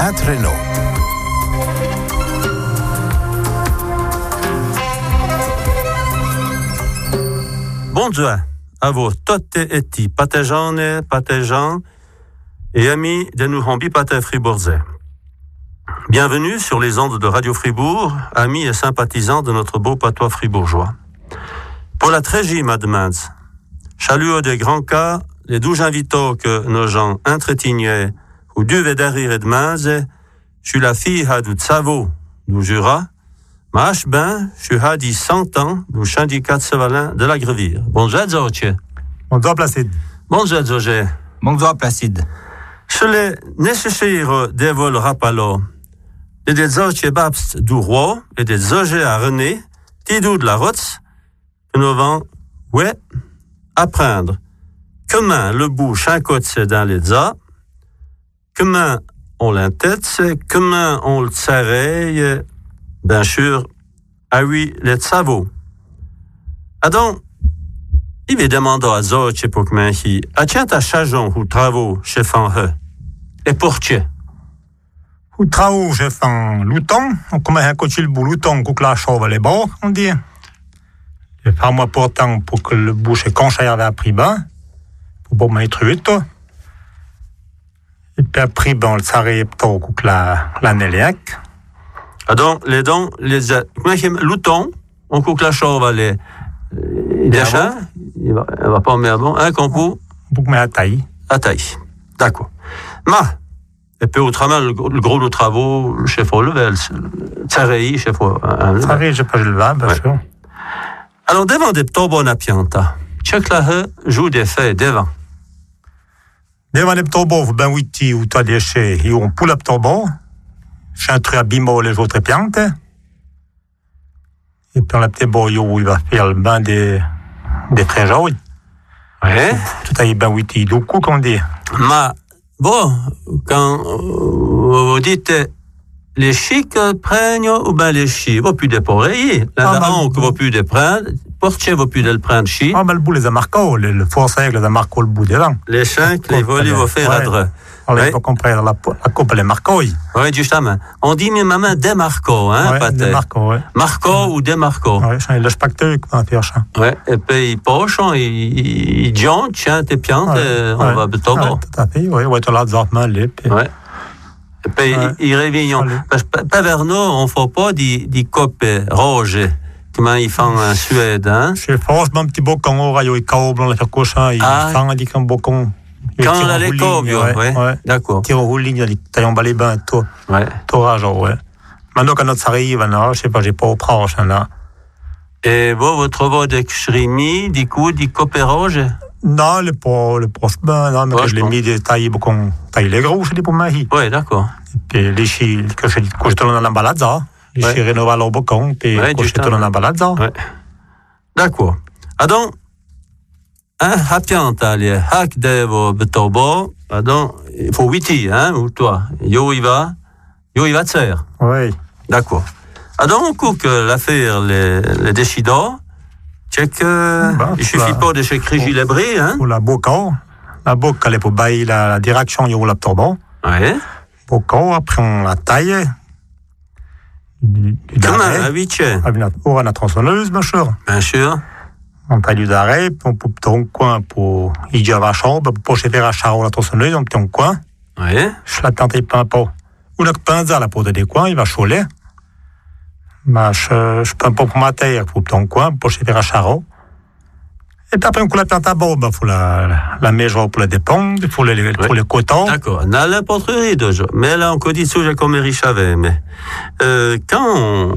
Renault. Bonjour à vous toutes et ti, patéjans et amis de nous Hambi Paté Fribourgais. Bienvenue sur les ondes de Radio Fribourg, amis et sympathisants de notre beau patois fribourgeois. Pour la trégie, mademans, chalut des grands cas, les 12 invités que nos gens entretignaient ou duvaient derrière de mince, je suis la fille à du Tsavo, du Jura, ma ben, je suis à 100 ans, du syndicat de Sevalin de la Grevire. Bonjour, Zoche. Bonjour, Placide. Bonjour, Zoche. Bonjour, Placide. Je l'ai nécessaire des vols rapalo, et des Zoche Babst du roi, et des Zoche à René, Tidou de la Rotz, que nous vont, ouais, apprendre comment le bouche un côté dans les za, comment on l'entête, comment on le serre, bien sûr, ah oui, les savots. Donc, il va demander à Zoche pour que m'en a tient à chajon ou travaux chez Fanhe. Et pour tu? Ou travaux chez Fan Louton, on commence à coacher le bout Louton, qu'on la chauve les bords, on dit. Et par moi pourtant pour que le bouche est conchaille avait appris bas, pour pas m'être huit. Et puis après, bon, le saré pour que la néliac. Donc, les dons, Louton, on coupe la chauve, les chats, il va pas mettre bon, un compo. Pour que à taille. À taille. D'accord. Et puis autrement, le gros de travaux, chef level, Tsarei, chef Tsarei, j'ai pas le vin, bien sûr. Alors, devant des ptobons à pianta, check la joue des faits devant. Devant les ptobons, ben oui, ou toi déchets, ils ont pour le ptobon, j'ai un truc à bimo les autres piantes. Et puis, la petite boyau, il va faire le bain des trésors. Ouais. Tout à y ben oui, du coup, qu'on dit. Bon, quand vous dites les chics prennent ou ben les chics, vous plus de porrer. La que vous plus de prendre, portier vous plus de le prendre chic. Ah, ben le bout les a marqué, le forçait les a marqué le bout devant. Les cinq, les volets vont faire adre. Alors, il faut comprendre la coupe, les marqués. Oui, justement. On dit, mais maman, des marcos, hein, pas des marcos, oui. Marcos ou des marcos. Oui, le spectateur qui va faire ça. Oui, et puis ils pochent, ils disent, tiens, t'es piante, on va beto. Tout à fait, oui, tu l'as déjà mal. Oui. Et puis ils réveillent. Parce que pas vers nous, on ne fait pas des copes rouges. Comment ils font en Suède, hein? C'est forcément un petit bocon au rayon, ils câblent, on les fait cocher, ils font un bocon. Quand on a les corbes, ouais. D'accord. Tire au rouling, il y a des bains, tout. Ouais. Tout rageant, ouais. Maintenant, quand ça arrive, je sais pas, j'ai pas au proche, là. Et vous trouvez des chrimi, des coups, des copéroges? Non, le proche bain, non, mais je l'ai mis des tailles, taille les gros, je dis pour mahi. Ouais, d'accord. Et puis, les chis, que je te donne dans la balade, ça. Les chis rénovent leur bocon, puis que je te donne dans la balade, ça. Ouais. D'accord. Ah donc, à pianta, les hack de betobo, donc, il faut 8 hein, ou toi. Yo, il va te faire. Oui. D'accord. Ah donc, on coupe l'affaire, les décideurs, c'est que, il suffit pas de chez Crigi les bris, hein. Pour la bocon, elle est pour bailler la direction, yo, la tobo. Ouais. Bocon, après, on la taille. Comment, à 8 on a la tronçonneuse, bien sûr. Bien sûr. On taille du d'arrêt, on peut un coin pour y dire à la chambre, pour faire à char la tronçonneuse, on peut un coin. Oui. Je la tente pas. Ou le pinza, la peau de des coins, il va chôler. Mais je peux pas pour ma terre, pour un coin, pour faire à charo. Et puis après, on la plante à bord, il faut la mettre pour la dépendre, il faut les cotons. D'accord. On a la poterie déjà. Mais là, on peut dire ça, j'ai comme riche avait. Mais, quand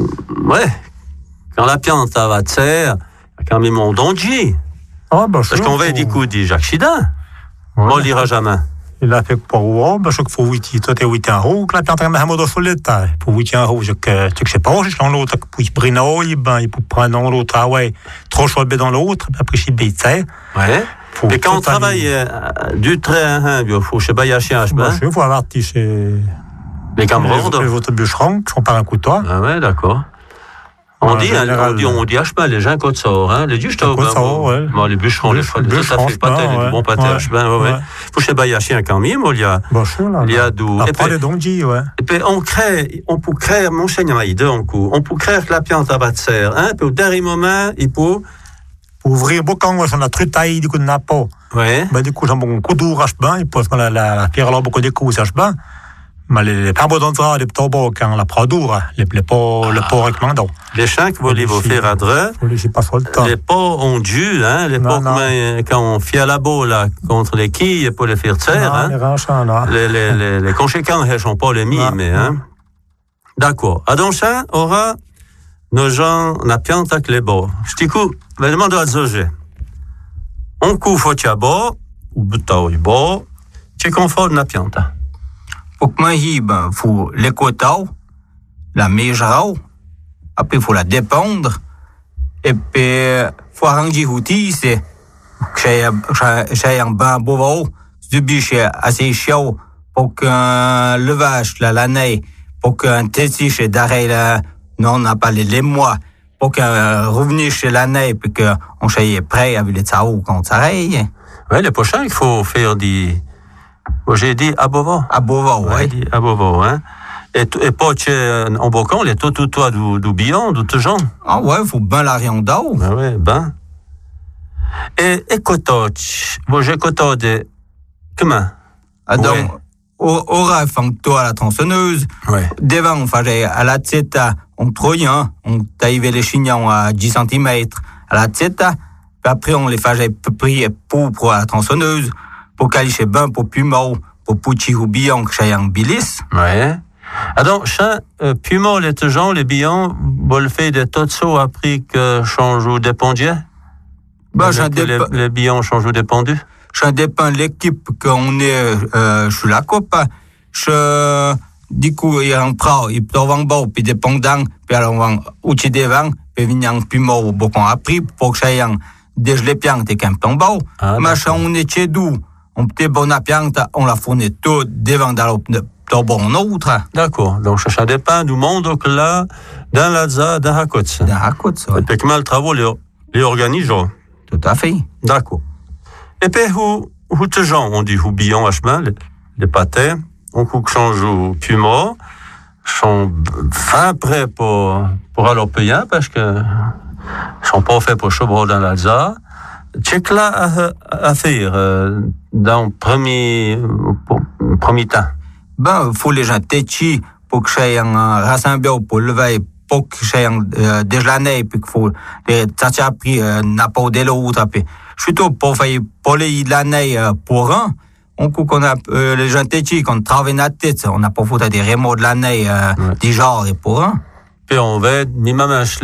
la plante va te serre, quand même mon donji. Parce qu'on va dire coup dit Jacques Chida. On l'ira jamais. Il a fait pour où, je faut 8, toi t'es 8 en haut, que la plante est un mode solide, pour 8 en haut, je sais pas, je suis l'autre, puis brino, il peut prendre l'autre, trop chaud dans l'autre, après je suis ouais. Et quand on travaille du train, il faut chez Bayachian, il faut avoir chez les camarades. Les autres bûcherons, qui sont par un couteau. Ah ouais, d'accord. On dit H-bain, les gens côte sort, hein, les juges ouais. Bon, les bûcherons, les ça fait pâté, les bons pâtés H-bain, ouais. Faut chez Bayachi un quand même, il y a d'où. Après les dongji, ouais. Et puis, on peut créer, mon cher Maïde, on peut créer la piante à batser, hein, puis au dernier moment, il peut ouvrir beaucoup on a trutaille du coup de napo. Ouais. Du coup, j'ai un coup d'our H-bain, il pose la pierre là beaucoup de coups H-bain. Mais les parbos d'entrée, les taureaux, quand la pradour, les pots recommandants. Les chiens qui vont faire à dreux. Les pots ont dû, hein, les pots quand on fait à la boule, là, contre les quilles pour les faire taire, hein. Les conséquences, elles sont pas les mimes, hein. D'accord. À donc, ça, aura, nos gens, la piante avec les bords. Je dis, je demande à Zogé. On coupe au tiabo, ou butao y bo, tu confortes la piante. Pour que moi, il faut l'écouter, la mégerer, après il faut la dépendre, et puis il faut arranger l'outil, c'est que j'ai un bain beau, du biche assez chaud, pour qu'un levage, la neige, pour qu'un testis chez d'arrêt, non, on n'a pas les mois, pour qu'un revenu chez la neige, puis qu'on soit prêt avec les taous quand ça s'arrête. Oui, le prochain, il faut faire des. J'ai dit à Beauvau. À Beauvau, oui. À Beauvau, hein. Et pas en Bocon, les tout toi du billon, du tout genre. Ah ouais, il faut bien la rien d'eau. Ah ouais, ben. Et cotoche, j'ai cotoche de. Comment? Ah donc, aura toi la tronçonneuse. Ouais. Devant, on faisait à la tête, on troyen, on taillait les chignons à 10 cm à la tête, puis après on les faisait prier pour la tronçonneuse. Pour cacher ben, pour Pumau, pour Pucci ou Billon, que j'ai un bilis. Ouais. Alors, Pumau, les gens, les Billons, vous le faites de tout ça après que change ou dépendiez? Ben, les Billons changent ou dépendus? Ça dépend de l'équipe qu'on est, sur la coupe. Du coup, il y a un prend, il peut en bas, puis dépendant, puis alors on va outil devant, puis venir en Pumau, beaucoup appris, pour que j'ai un dégelé piante et qu'un peu en bas. Machin, on est chez d'où? On peut bon à piante, on la fournit tout devant dans le bon autre. D'accord. Donc, ça dépend du monde que là, dans la ZA, dans la côte. Dans la côte, oui. Et puis, comment le travail les organise, tout à fait. D'accord. Et puis, où te gens, on dit, ou billon, vachement, les pâtés, on coupe change au pumot, sont fin prêts pour aller payer, parce que, sont pas faits pour chobro dans la ZA. Check là à faire dans le premier temps. Ben, faut les gens têtis pour que j'ai un rassembleur pour lever, pour que j'ai un déjeuner, puis qu'il faut les tâcher après n'a pas de l'autre. Je suis tout pour faire pour les l'année pour un. On coupe qu'on a les gens têtis qu'on travaille la tête, on n'a pas foutu des remords de l'année du genre et pour un. Puis on va, même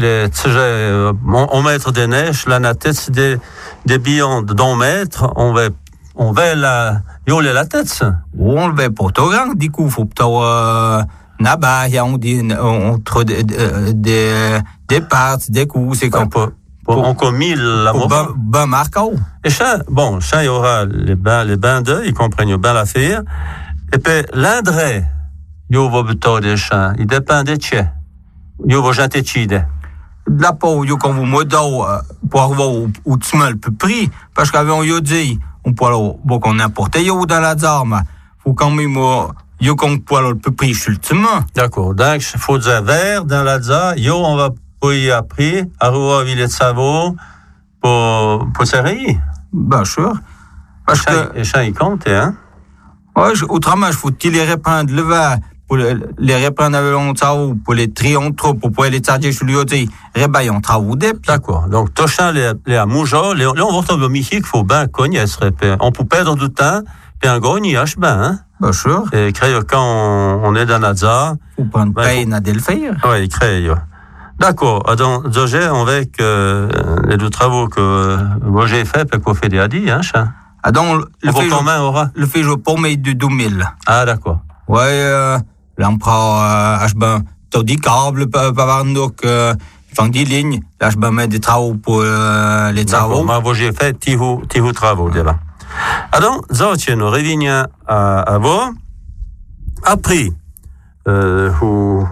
on mettre des neiges, la tête, des billons d'un mètre, on va la tête. On le va pour tout grand, du coup, faut peut-être, là-bas, on dit, entre des parts, des coups, c'est comme on commis la mort. Ben marquant. Et ça, il y aura les bains d'œil, ils comprennent bien l'affaire. Et puis, l'indré, il y aura plutôt des champs, il dépend des tiens. Yo vos jantéchide. La peau, yo quand vous modau pour avoir ou tsmal peu prix parce qu'avant yo dit on peut alors bon n'importe yo dans la arme. Faut quand même yo quand peut alors peu prix ultimement. D'accord. Donc faut dire vert dans la za, yo on va payer après à roi ville de Savo pour série. Ben sûr. Parce que les champs ils comptent hein. Ouais, autrement il faut les répandre le vin. Pour les reprendre avec longtemps, pour les trier trop, pour pouvoir les charger sur l'autre, rebailler en travaux des. D'accord. Donc, Toshan, les amoujas, là, on va retrouver au Michi qu'il faut bien cogner, on peut perdre du temps, puis un gros, il hache bien, hein. Bien sûr. Et quand on est dans Nazar. Faut prendre peine à le faire. Oui, crée. D'accord. Donc, Zogé, avec, les deux travaux que, j'ai fait, puis qu'on fait des hadis, hein, chat. Ah, donc, le fait, je pour mai de 2000. Ah, d'accord. Ouais, l'empereur, t'as dit câble, donc, font des lignes, là, je mets des travaux pour les travaux. Moi, j'ai fait tiu travaux, déjà. Alors, ça, nous revenons à vous. Après,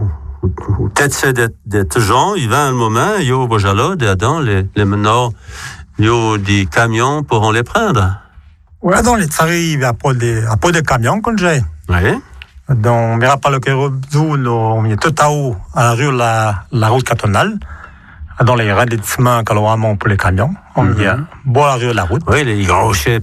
peut-être c'est des gens, il va un moment, il y a bojalo, dedans, les menors, il y a des camions pourront les prendre. Ouais, dans les tsari, il y a pas de camions, quand j'ai. Oui. Donc, on verra pas le Kérozoun, on est tout à haut, à la rue, la route cantonale. Dans les raidissements que l'on a pour les camions. On y a beau la rue, la route. Oui, les gros chefs,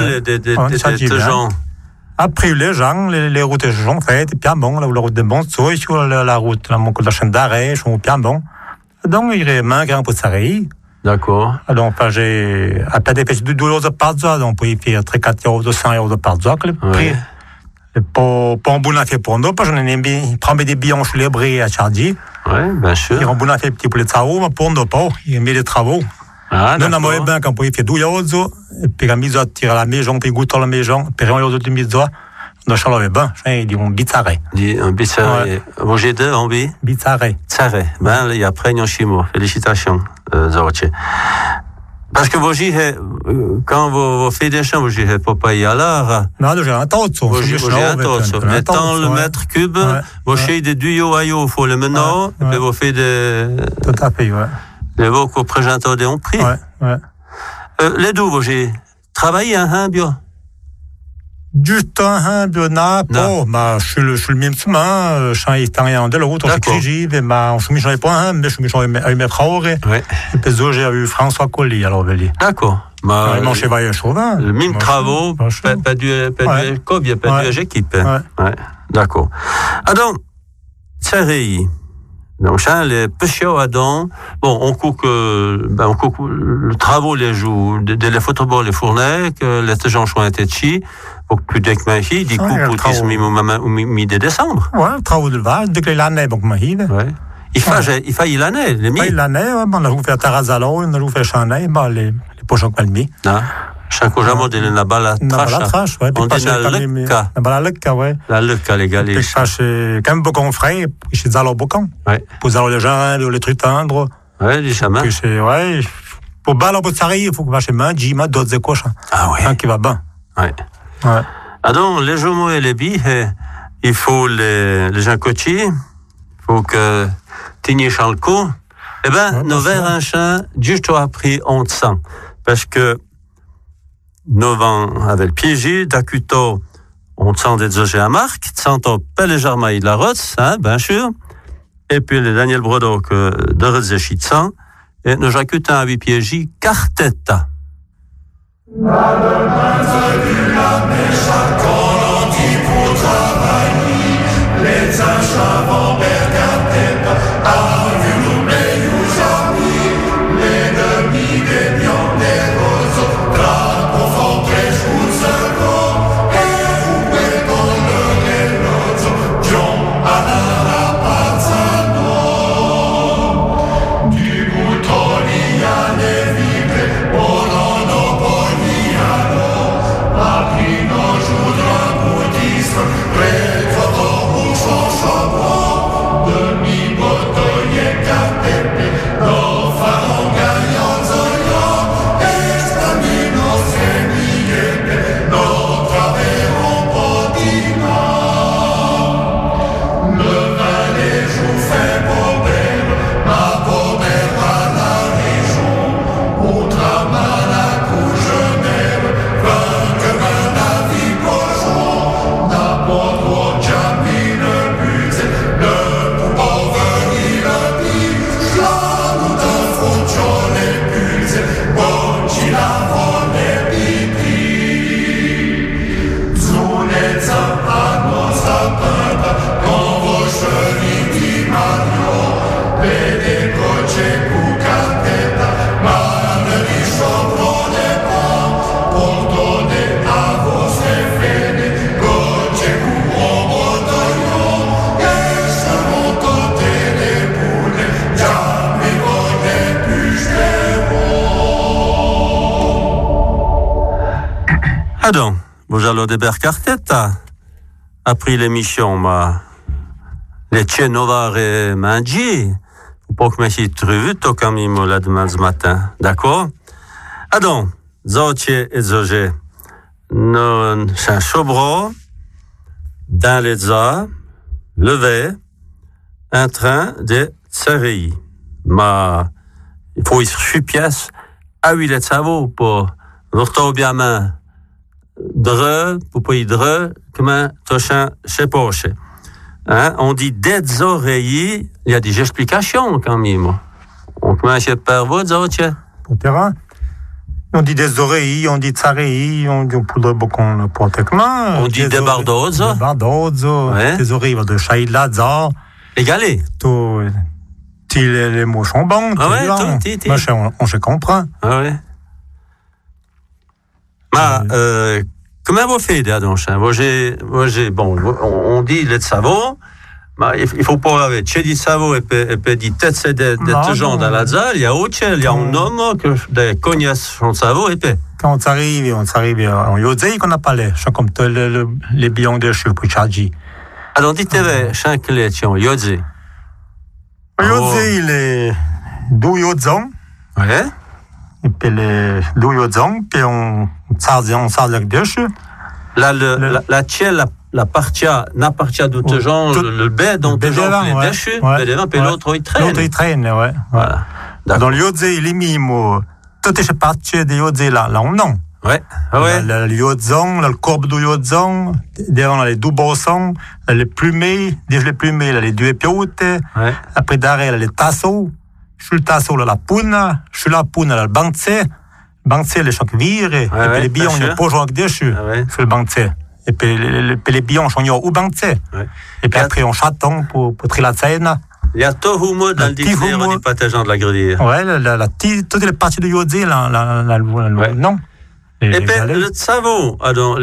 des gens. Après, les gens, les routes sont faites, bien bon, là où la route de Bonsoy, sur la route, là, mon coup de la chaîne d'arrêt, sont bien bon. Donc, il y a un grand peu de sarri. D'accord. Donc, j'ai, à peine des petits douloureux par jour, donc, on peut y faire 3-4 €, 200 € par jour, que le prix. Pas un bon affaire pour nous, parce qu'on aime bien, prendre des billons chez les bris à Chardy. Oui, bien sûr. Ils ont un bon affaire petit pour les travaux, mais pour nous pas, ils mettent des travaux. Ah, nous, on a bien quand on peut faire 12 €, et puis, la mise à tirer à la maison, puis goûter à la maison, puis on a de mise à, on a chaloé ben, ils disent un bizarre. Un bizarre. Vous j'ai deux, on vit? Bizarre. Bizarre. Ben, il y a près, chimo. Félicitations, Zortier. Parce que vous quand vous faites des champs, vous n'avez pas y aller. Non, j'ai un tas de ça. Vous avez un tas de Étant le mètre cube, vous faites des tuyaux à eau, il faut les mener, et puis vous faites des. Tout à fait, ouais. Les vos qu'on présente des prix. Ouais. Les deux, vous avez travaillé un bio. Juste un bio, non, bah, je suis le même chemin, je suis italien de l'autre, je suis Crigi, mais je suis mis pas un, mais je suis mis avec mes frères. Et puis, j'ai eu François Colli, alors, d'accord. Mon chevalier chauvin. Le même travaux, pas du cob, il n'y a pas du équipe. Ouais. D'accord. Alors, série. Donc, ça, les petits Adam, bon, on coupe le travaux, les jours, les footballs, les fournées, que les gens sont intéressés, pour que plus dès que ma fille, du coup, pour qu'ils se mi-de décembre. Ouais, le travaux de vache, dès que l'année, donc, ma fille. Ouais. Il faillit l'année, les mi. L'année, ouais, on a joué à Tarazalo, on a joué à Chanay, les pochons calmi. Non. Chaque jour, on dit la balle à trache. Ouais. On dit la lecca. La balle à lecca, ouais. La lecca, les gars. C'est quand même beaucoup de frais, chez Zalo Bocan. Ouais. Pour Zalo les gens, les trucs tendres. Ouais, les chamans. Ouais. Pour balle au Botsari, il faut que va chez Majima, d'autres écoches. Ah ouais. Qui va bien. Ouais. Ah donc, les jumeaux et les billes, il faut les gens coachés, il faut que Tigné Chalco. Eh ben, nous verrons un chat, juste après, on te sent. Parce que, nous vents avec le piégé, d'acuto, on te sent des objets à marque, tu sens ton pelle jarmaï de la rote, hein, bien sûr. Et puis, le Daniel Brodo, que de Rezéchi de sang, et nous j'accutons avec piégé, Cartetta. Pardon, vous allez de Bercartetta. Après l'émission, les Tchénovars et Mangi, pour que je trouve tout comme il m'a demain ce matin. D'accord? Adon, Zotier et Zogé, nous, c'est un chobro, dans les za, levé, un train de Tsarei. Ma, il faut y faire pièce, à 8 de savo pour l'orto bien main, dre, pour pas y dre, comme un tochin chez poche. Hein, on dit des oreilles, il y a des explications quand même. On commence par votre autre. Pour terrain. On dit des oreilles, on dit tsarei, on dit pour beaucoup pour techement. On dit des bardozzo. Des bardozzo, des oreilles de chaïla, za. Égalé. Tout, les mots sont bons. Ah ouais, tout, on se comprend. Ah ouais. Ma, comment vous faites, Adoncha? Moi, j'ai, bon, on dit le savon. Il faut pas avoir chez du savon et puis dit tête c'est de gens dans la salle, il y a autre chose, il y a un homme que des cognacs son savon et puis. Quand on s'arrive en Yodze qu'on a parlé, c'est comme les bions de cheveux pour Tchadji. Alors, dites-moi, chaque létion, Yodze. Yodze, il est d'où Yodzong. Ouais. Et puis les d'où Yodzong, puis on s'arrête avec des cheveux. Là, la tienne, la partie n'appartient d'autres gens, le bête, dont les gens, les déchus, puis l'autre, il traîne. L'autre, il traîne, ouais. Voilà. Dans le Yodze, il est mis, tout est parti des Yodze, là, on non. Ouais. Ouais. Le Yodzong, le corbe du Yodzong, devant les deux bossons, les plumés, les deux épiotes, après d'arrêt, les tasseaux, je suis le tasseau, la poune, je suis la poune, le bancé, les chocs vire, et puis les billons, il n'y a pas joué avec des chus, je suis le bancé. Et puis les billons sont au bancé. Et puis après, on chaton pour trier la scène. Il y a tout le monde dans le dictionnaire du partageant de la grelière. Ouais, toutes les parties de Yodze, non. Et puis, le savon, alors,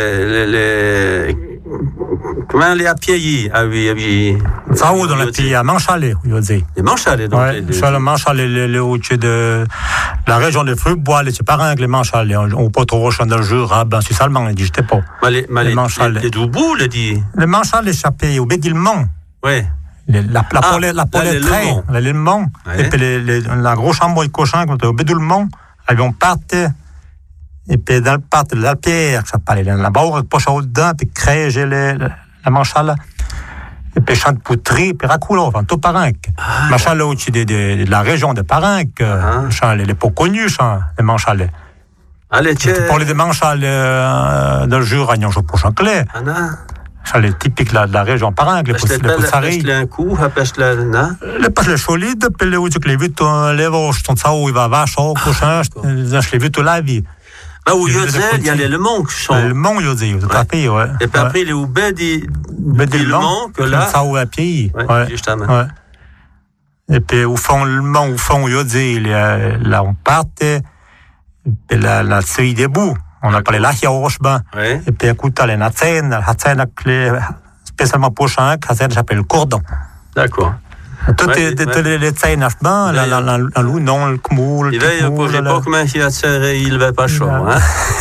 comment les appuyer, oui. Le savon dans le pays, à Manchalé, Yodze. Les Manchalés, donc. Ouais, sur le Manchalé, le au-dessus de la région des fruits bois, les parrains, les Manchalés. On peut trop rocher dans le jeu, ben, c'est seulement, il dit, je sais pas. Les Manchalés. Les Doubou, le dit. Les Manchalés, c'est pays au Bédilmont. Oui. La polette train, l'élément, et puis la grosse chambre de cochon, quand au Bédilmont, on partait. Et puis dans le parc de la pierre, ça parlait là-bas, on poche au-dedans, puis créer la manchale, et puis chante poutrie, puis racoulo, enfin, tout Parinque. Manchale au-dessus de la région de Parinque, les pas connus, les manchales. Allez, tiens. Pour les manchales dans le Jura, je poche en clé. Ça, les typiques de la région Parinque, les poussarés. Pêche-le un coup, pêche-le, non? Les solides, puis les vues, les vaches, ça, où il va vache, au cochon, les vues, la vie. Là où Yodze, il y a les Mont qui sont. Le Mont Yodze, tout à fait, ouais. Et puis après, il est où le Mont, que là. Ça, où à pied. Ouais, justement. Ouais. Et puis, au fond, le Mont, au fond, Yodze, là, on partait. Et puis, la série des bouts. On a parlé là, il y a Rochebin. Et puis, écoute, la Hatsen, spécialement pour Chanc, Hatsen s'appelle le cordon. D'accord. Toutes les tsaïs nachban, la loup, non, le kmoul. Il va pour l'époque, mais il a serré, il va pas chaud, hein.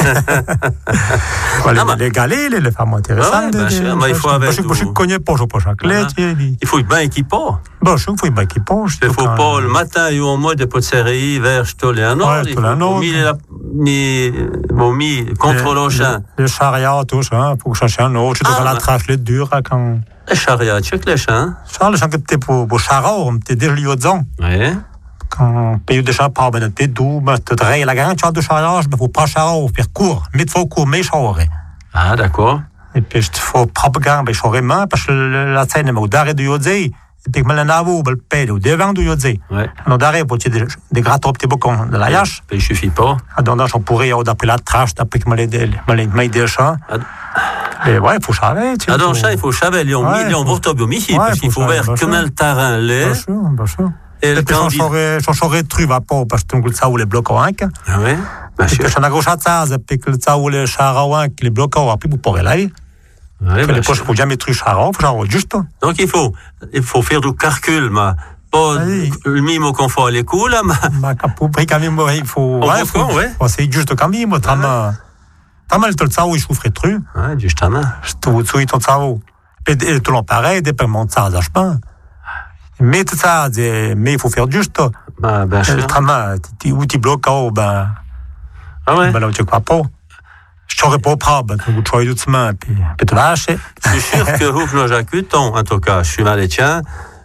Les galets, les femmes intéressantes. Il faut avec. Je connais pas, je pense, il faut bien équipé. Bon, je faut bien équipé. Il faut pas le matin, il y a au mois de pot de serrer, vers je te l'ai un autre. Il faut mis contre l'océan. Les chariots, tout ça, pour chercher un autre. Tu dois la trache, les durs, quand. Les chariots, tu sais que les chiens. Charles, les gens qui étaient pour chariots, on était déjà liaisons. Oui. Quand on paye des chars, ben, t'es doux, ben, tu te la garantie de chariot, ben, faut pas chariots, faire court, mais il faut court, mais chariots. Ah, d'accord. Et puis, il faut propagande, ben, chariots, parce que la scène, mais au d'arrêt de Yodze, et puis, que le navo, ben, le paye, au devant de Yodze. Ouais. Alors, d'arrêt, pour des grattes au petit bocon de la yache. Il suffit pas. Donc, on pourrait, d'après la trache, d'après que les des champs. Et ouais, il faut chaver. Ah, dans le chat, il faut chaver. Il y a un million de michi, parce qu'il faut voir comment le terrain l'est. Bien sûr. Et puis, j'en saurais tru, va pas, parce que ça ou les blocs en hank. Ah oui? Et puis, j'en ai gros chatsaz, et puis, ça ou les chars en hank, les blocs en puis, vous pourrez l'aller. Oui, les poches, il faut jamais tru char en, il faut chaver juste. Donc, il faut faire du calcul, mais pas le mime au confort, les coups, là, mais. Pour quand même, il faut. Ouais, c'est juste quand même, Tamal tout ça où il souffrait tru. Ouais, justement. Tout ton cerveau. Et tout l'en pareil, des paiements de ça, je pense. Mais tout ça, mais il faut faire juste. Ben, sûr. Où tu bloques, ben. Ah ouais? Ben là, tu crois pas. Je t'aurais pas prendre, tu choisis doucement, puis tu vas acheter. Je suis sûr que vous, j'accuse, en tout cas, je suis malétien.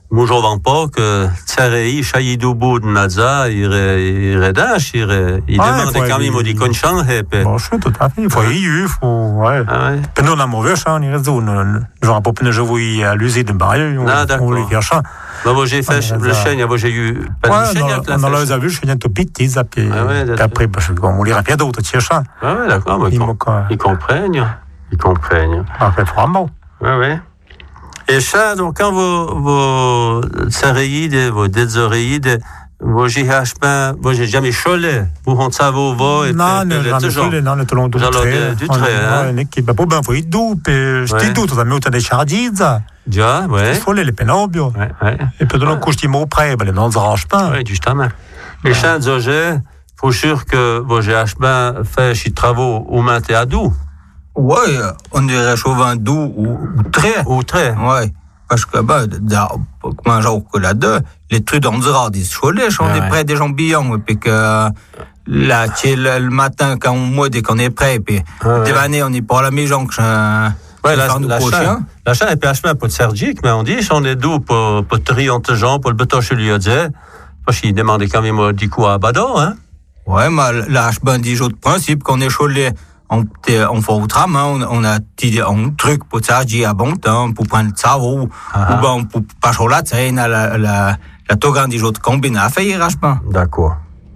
Mujo van pas que Tsarei, Chayidobo de Naza, il demande quand même du conchan, Bon, je suis tout à fait. Il faut y ouais. Ah ouais. Puis nous, on a mauvais chant, il reste genre, pas de jouer à l'usine de Bayer, on les fait chant. Bah, moi, j'ai fait le chêne, j'ai eu pas de chêne, on a les a vus, je suis un tout petit, puis après, on les rappelle d'autres, tiens, chant. Ah ouais, d'accord, mais ils comprennent. Après, vraiment. Ouais, ouais. Et ça, donc, quand vos tsaréides, vos dézoréides, vos jihashpins, moi, j'ai jamais cholé. Vous, on ça vos voix, et non, le talon du trait. Du trait, hein. Une équipe, bah, ben, faut y doux, puis, je t'ai doux, t'as mis autant des chardides. Déjà, ouais. Il faut les pénobio. Ouais. Et puis, de l'autre coup, je dis mot près, ben, les non, arrangent-pas. Ouais, justement. Les chants d'Ogé, faut sûr que vos jihashpins fait chez travaux au matin à doux. Ouais, on dirait chauvin doux ou très. Ou très. Ouais. Parce que, comment genre que là-dedans, les trucs on dira des cholets, on est près des gens billons, et puis que, là, le matin, quand dès qu'on est prêt, et puis, des années, on est pas à la maison, que ouais, la chaîne est PHM pour Sergique, mais on dit, on est doux pour triantes gens, pour le béton chez lui, parce qu'il demandait quand même du coup à Bado, hein. Ouais, mais là, je dis, j'ai de principe qu'on est cholet. On fait au tram, on a un truc pour ça, à bon temps, pour prendre ça, ou bon, pour pas chaud là, c'est la togan des autres combinés à faire, pas. D'accord.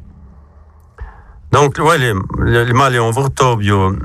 Donc, ouais, les malais, on vortobio,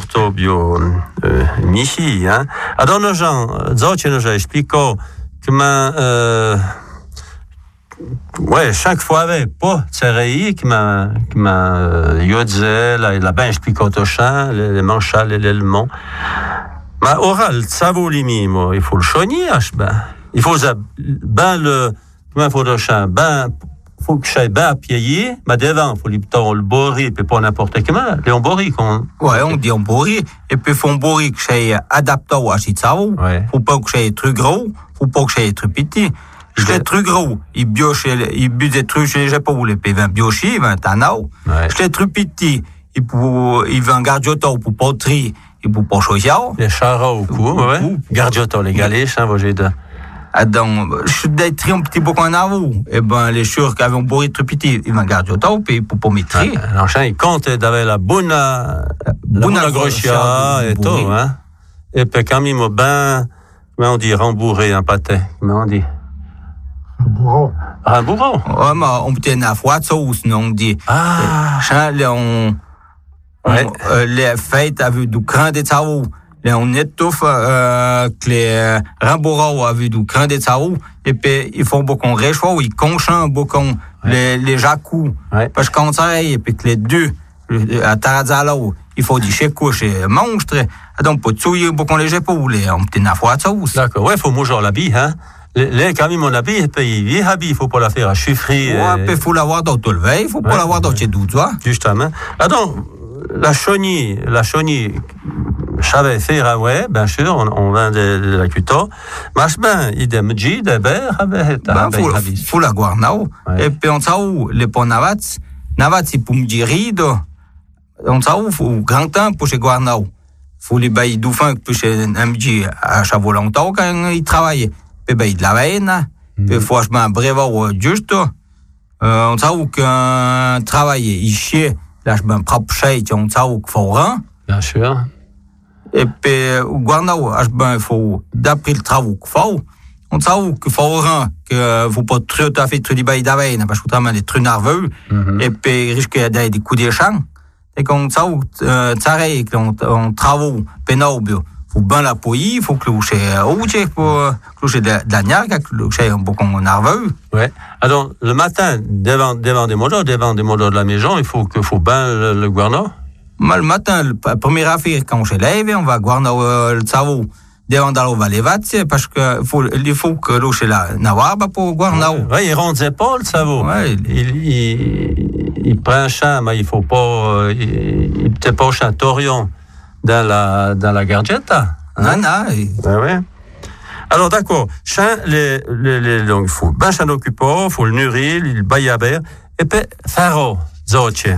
Michi, hein. Alors, nos gens, Zotche, nos gens, expliquons comment, ouais, chaque fois avec pas Tsarei qui m'a yodze la ben expliqué au chant les manchals et l'élément. Mais oral ça vaut limi moi il faut le chonier il faut le comment faut le chant faut que j'aille ben pied mais devant faut le bori puis pas n'importe comment les bori qu'on ouais on dit on bori et puis faut bori que j'aille adapté à chitsao faut pas que j'aille trop gros faut pas que j'aille trop petit. Je l'ai trop gros, il bu des trucs chez les épaules, et puis il va biocher, il va un tanao. Je l'ai trop petit, il va un gardioto pour poterie, et pour pas choisir. Les charros au cou, ouais. Gardioto, les galets, hein, vos de. Donc, je l'ai très un petit peu en avant. Et ben, les churs qui avaient un bourré trop petit, il va un gardioto, puis pour pas mettre. L'enchaîne, il compte d'avoir la bonne grochia et tout, hein. Et puis, quand même, comment on dit, rembourré un pâté, comment on dit? Un bourreau. Ouais, mais on peut être à fois de sauce, non, on dit. Les fêtes avec du cran de tsao. On étouffe, que les rembourreaux avec du cran de tsao. Et puis, ils font beaucoup de réchaud, ils conchent beaucoup les jacous. Parce qu'on sait, et puis que les deux, à Tarazalo, il faut du chéco chez monstre. Donc, pour tuer beaucoup les épaules, on peut être à fois de sauce. D'accord, ouais, faut manger la bille, hein. Les quand mon habit, il faut pas la faire à chiffrer. Ouais, puis faut l'avoir dans tout le veille, il faut pas l'avoir dans chez toi. Justement. Alors, la chaunie, je savais faire, ouais, bien sûr, on vient de la cuto. Mais ben, il y a des faut la guarnao. Et puis on sait où, les pons navats, c'est pour me dire rido. On sait où, faut grand temps pour chez guarnao. Faut les bailler du fin que chez MJ à chaveau longtemps quand il travaille. Puis il la veine, puis franchement, bravo, juste, on sait où qu'un travail, il chie, là, je me propre chez, on sait où qu'il faut rendre. Bien sûr. Et puis, au Guarnao, il faut, d'après le travail qu'il faut, on sait où qu'il faut rendre, qu'il faut pas tout à fait trop de bail la veine, parce que vraiment, il est trop nerveux, et puis, il risque d'avoir des coups de champ. Et qu'on sait où, t'arrête, qu'on travaille, pénible, faut bien l'appuyer, il faut clocher pour clocher de la niaque, clocher un peu nerveux. Ouais. Alors, le matin, devant des motos de la maison, il faut bien le guarno. Le matin, la première affaire, quand je lève, on va guarno le cerveau devant dans le valet, parce que il faut que clocher la nawarba pour guarno. Ouais, il ronde les épaules, le cerveau. Ouais. Il prend un champ, mais il faut pas, il peut pas un torion. Dans la gargetta. Hein? Non. Ouais. Alors, d'accord. Donc, il faut bien s'en occuper, il faut le nourrir, le bailler, et puis, faro, zoche.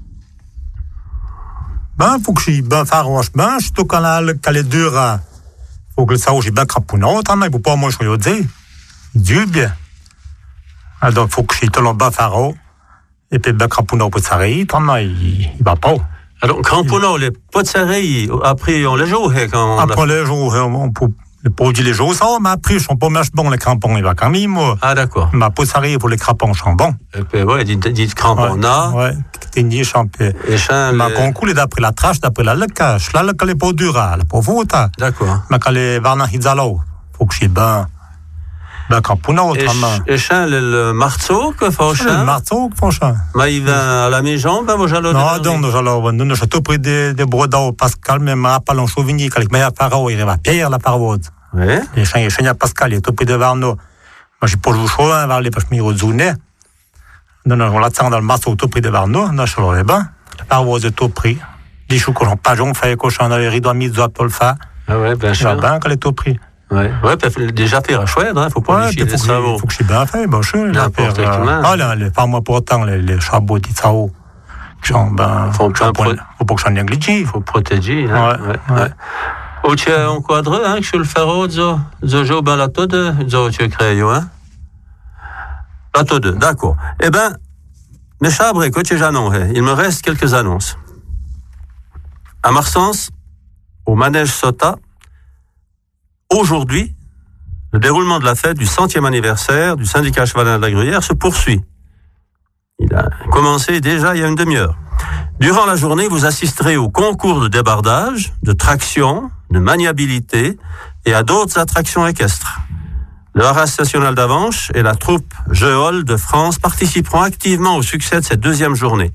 Faut que je bien faro, surtout quand les deux, faut que le sao, j'ai bien crapounot, mais il faut pas moi, je dubie. Donc, il faut que je te l'en bas faro. Et puis, ben, cramponneau pour s'arrêter, il va pas. Alors, cramponneau, les potes s'arrêtent, après, on les joue, quand après, les jours, on peut, les produits, les jours, ça, mais après, ils sont pas mâche bon, les crampons, il va quand même, moi. Ah, d'accord. Mais pour s'arrêter, pour les crampons, sont bons. Et puis, ouais, dit cramponna. Ouais, t'es nié, champé. Et chan, mais quand on coule d'après la trache, d'après la lecache, là, le pas dur, la pauvre, d'accord. Mais quand les varnas, ils allent, faut que je ben. Ben, cramponneau, autrement. Et chan, le marteau, que faut chan? Le marteau, que faut chan. Mais il va à la maison, ben, moi, j'allais. Non, donc, nous sommes tout près des brodaux, Pascal, même à Palon Chauvigny, quand il y a Paro, il va Pierre, la parode. Oui. Les chiens, il y a Pascal, il est tout près de Varno. Moi, j'ai pas joué chaud, hein, vers les parce que je m'y zouné. Non, on l'attend dans le marteau, tout près de Varno, non, je l'aurais bien. La parode est tout près. Les choux, qu'on pas j'en fait, cochon, dans les rideaux à midi, le fa. Ah ouais, bien sûr. Ben, quand il est tout près. Ouais, déjà faire chouette, hein, faut pas lécher des travaux. Faut que je bien fait, bon, je n'importe comment. Pas moi pourtant, les chabots, des travaux. Ben, faut pas que j'en néglige. Il faut protéger, hein. Ouais. Ou tu es en quadre, hein, que je le ferai, je joue ben la tode, tu es créé, hein. La tode, d'accord. Eh ben, mes chabres, écoute, il me reste quelques annonces. À Marsens, au manège Sota, aujourd'hui, le déroulement de la fête du 100e anniversaire du syndicat chevalin de la Gruyère se poursuit. Il a commencé déjà il y a une demi-heure. Durant la journée, vous assisterez au concours de débardage, de traction, de maniabilité et à d'autres attractions équestres. Le Haras national d'Avanches et la troupe Jeol de France participeront activement au succès de cette deuxième journée.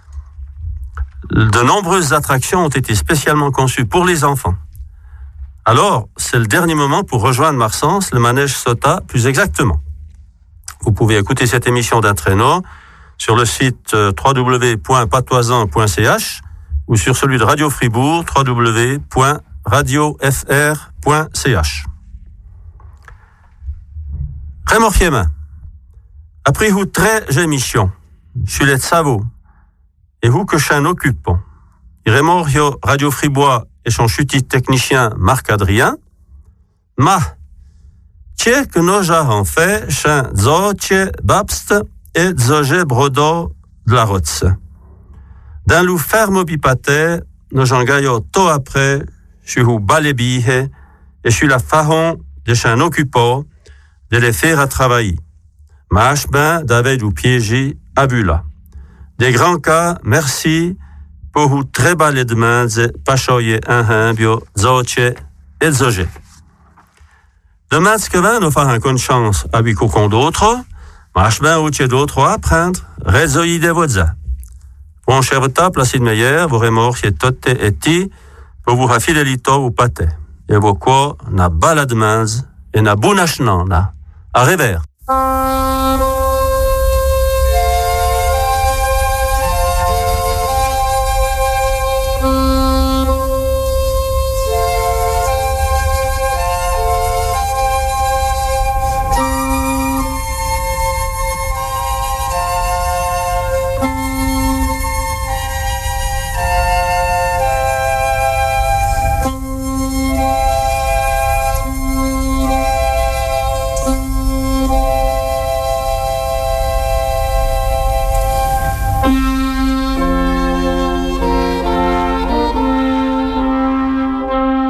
De nombreuses attractions ont été spécialement conçues pour les enfants. Alors, c'est le dernier moment pour rejoindre Marsens, le manège Sota, plus exactement. Vous pouvez écouter cette émission d'un traîneau sur le site www.patoisan.ch ou sur celui de Radio Fribourg, www.radiofr.ch. Raymond Fiémin, après vous très émission, je suis les Savo, et vous que je suis un occupant. Raymond Radio Fribourg et son chutis technicien Marc Adrien, tché que nos en fait, chan zoche babst et zoge brodo de la rotse. Dans l'ou ferme bipate, nos gens gaillot tôt après, je suis ou balebihe, et je suis la faron de chan occupant, de les faire à travailler. Mâche ben David ou piégi à Bula. Des grands cas, merci, pour vous très bas les demandes, pachoye un bio, zoche et zoge. Demain, ce que va nous faire une chance à lui qu'on d'autres, marche bien ou t'es d'autres à apprendre, résoudre des voza. Pour en chèvre ta place de meilleur, vous remorciez tote et ti, pour vous fidélité ou pâté. Et vos quoi, n'a bas la demande, et n'a bonachnan, là. À revers.